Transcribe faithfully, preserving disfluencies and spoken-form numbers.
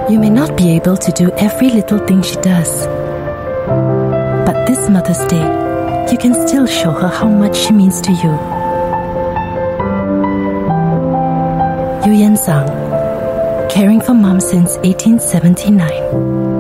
You may not be able to do every little thing she does, but this Mother's Day, you can still show her how much she means to you. Eu Yan Sang, caring for mom since eighteen seventy-nine.